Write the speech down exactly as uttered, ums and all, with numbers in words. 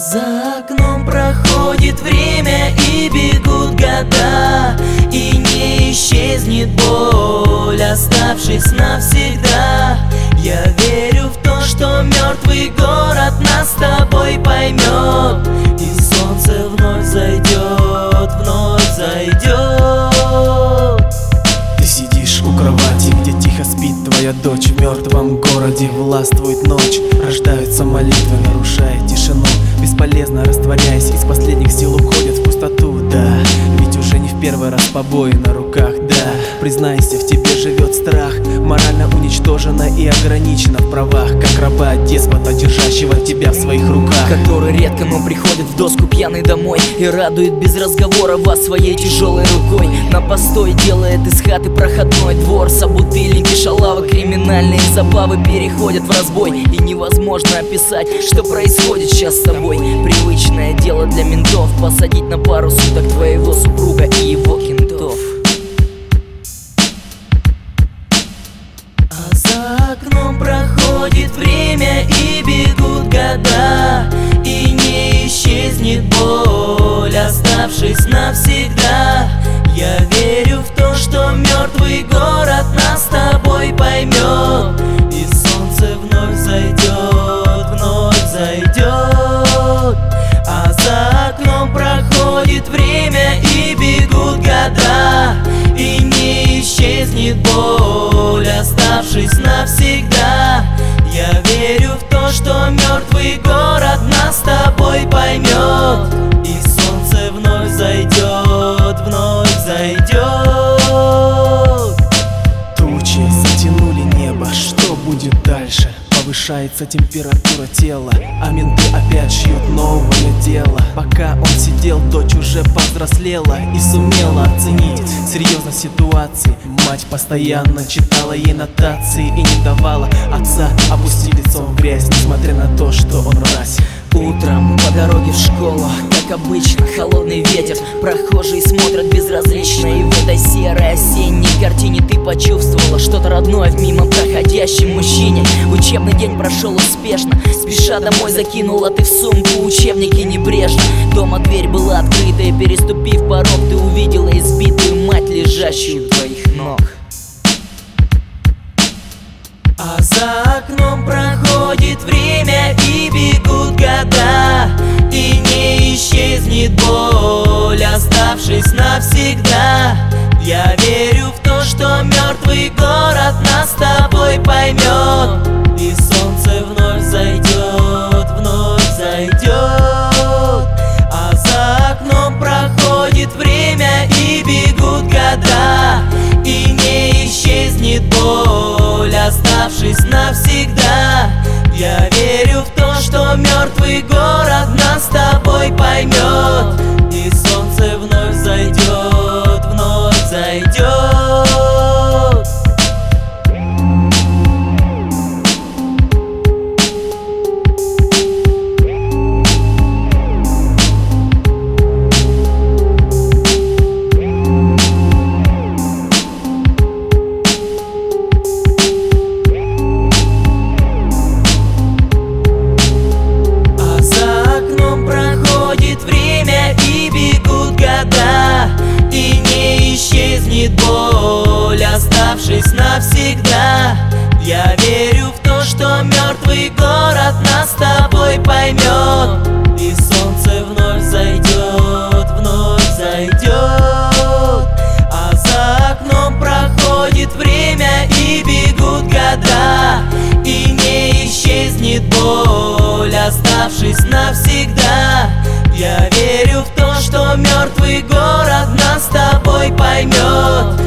За окном проходит время и бегут года, и не исчезнет боль, оставшись навсегда. Я верю в то, что мертвый город нас с тобой поймет, и солнце вновь зайдет, вновь зайдет. Ты сидишь у кровати, где тихо спит твоя дочь. В мертвом городе властвует ночь, рождаются молитвы, нарушая тишину. Бесполезно растворяясь, из последних сил уходят в пустоту, да. Ведь уже не в первый раз побои на руках, да. Признайся, в тебе живет страх, морально уничтожена и ограничена в правах, как раба деспота, держащего тебя в своих руках, который редко, но приходит в доску пьяный домой и радует без разговора вас своей тяжелой рукой. На постой делает из хаты проходной двор, собутыльники, шалавы, криминальные забавы переходят в разбой, и невозможно описать, что происходит сейчас с тобой. Привычное дело для ментов посадить на пару суток твоего супруга и его кентов. А за окном проходит время и бегут года, и не исчезнет боль, оставшись навсегда. Я верю в то, что мертвый город нас с тобой поймет, и солнце вновь зайдет, вновь зайдет. А за окном проходит время и бегут года, и не исчезнет боль, оставшись навсегда. Я верю в то, что мертвый город нас с тобой поймет, и солнце вновь зайдет, вновь зайдет. Тучи затянули небо, что будет дальше? Повышается температура тела, а менты опять шьют новое дело. Пока он сидел, дочь уже повзрослела и сумела оценить серьезность ситуации. Мать постоянно читала ей нотации и не давала отца опустить лицом в грязь, несмотря на то, что он мразь. Утром по дороге в школу, как обычно, холодный ветер. Прохожие смотрят безразлично, и в этой серой осенней картине ты почувствовала что-то родное в мимо проходящем мужчине. Учебный день прошел успешно, спеша домой закинула ты в сумку учебники небрежно. Дома дверь была открыта, и переступив порог, ты увидела избитую мать, лежащую у твоих ног. А за окном проходит время и бегут года, и не исчезнет боль, оставшись навсегда. Я верю в то, что мертвый город нас с тобой поймет, и солнце вновь зайдет, вновь зайдет. А за окном проходит время и бегут года, и не исчезнет боль, оставшись навсегда. Я верю в то, что мертвый город нас с тобой поймет, и солнце вновь зайдет, вновь зайдет. И не исчезнет боль, оставшись навсегда. Я верю в то, что мертвый город нас с тобой поймет, и солнце вновь зайдет, вновь зайдет. А за окном проходит время и бегут года, и не исчезнет боль, оставшись навсегда. Я верю в то, что мертвый город нас с тобой поймет,